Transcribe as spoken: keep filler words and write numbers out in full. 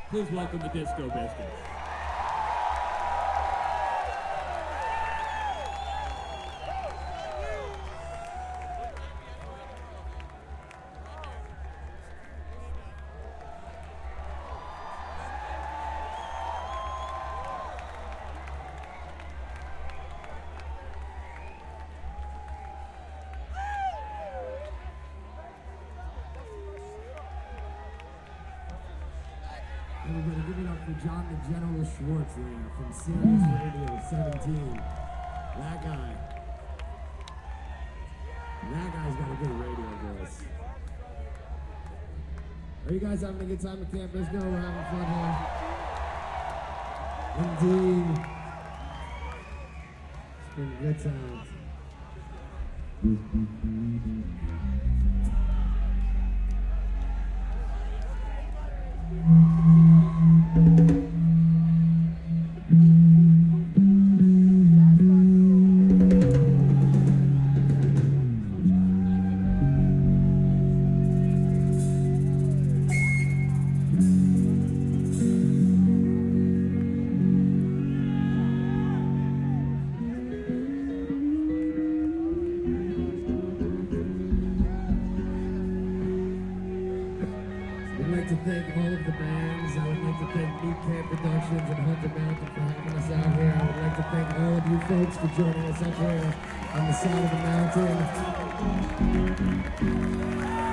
Please welcome the Disco Biscuits. Everybody give it up for John the General Schwartz there from Sirius Radio seventeen. That guy. That guy's got a good radio voice. Are you guys having a good time at Camp Bisco? We're having fun here. Indeed. It's been good times. I'd like to thank all of the bands. I would like to thank Meat Camp Productions and Hunter Mountain for having us out here. I would like to thank all of you folks for joining us up here on the side of the mountain.